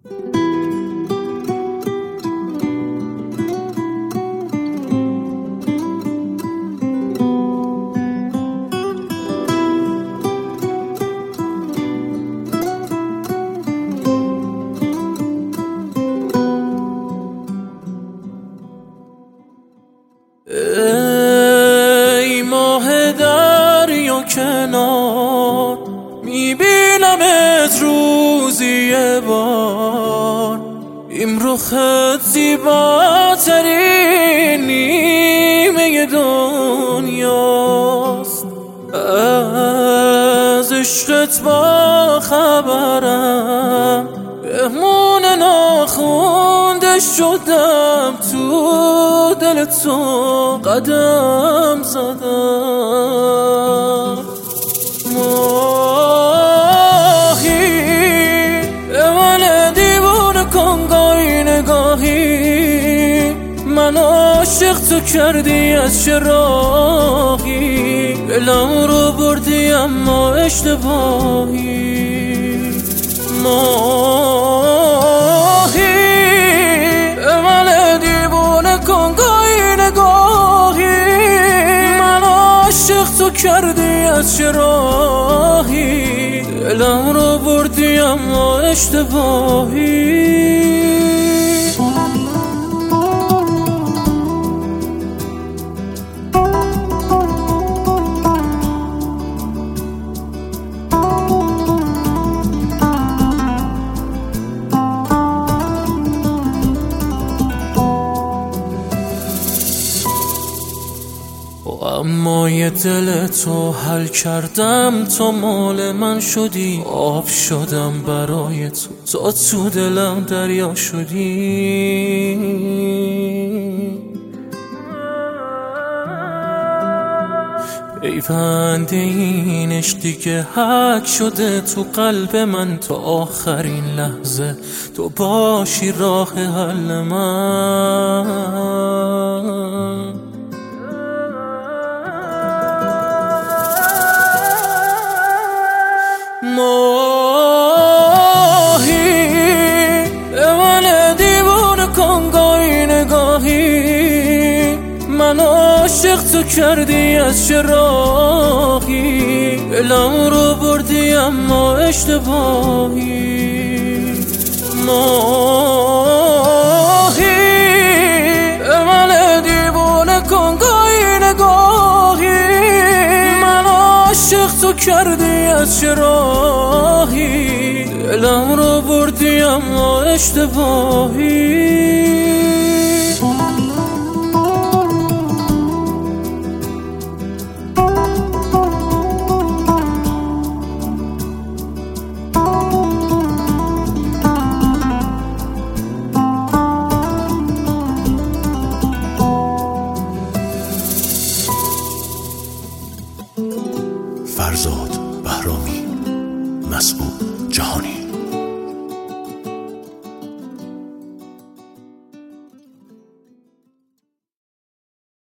ای ماه دریا کنار، میبینمت روزی یه بار. این رخت زیباترین نیمه دنیاست. از عشقت با خبرم، مهمون ناخونده شدم، تو دل تو قدم زدم. ماهی من دیوانه کن گاهی نگاهی، من عاشق تو کردی از چه راهی، دلم رو بردی اما اشتباهی. ماهی من دیوانه کن گاهی نگاهی، من عاشق تو کردی از چه راهی، دلم رو بردی اما اشتباهی. اما یه دل تو حل کردم، تو مال من شدی، آب شدم برای تو تو دلم دریا شدی. پیوند این عشقی که حک شده تو قلب من، تا آخرین لحظه تو باشی راه حل من. ماهی من دیوانه کن گاهی نگاهی، من عاشق تو کردی از چه راهی، دلم رو بردی اما اشتباهی. ماهی من دیوانه کن گاهی نگاهی، من عاشق تو کردی از چه راهی، دلم رو بردی اما اشتباهی. فرزاد بهرامی، مسعود جهانی.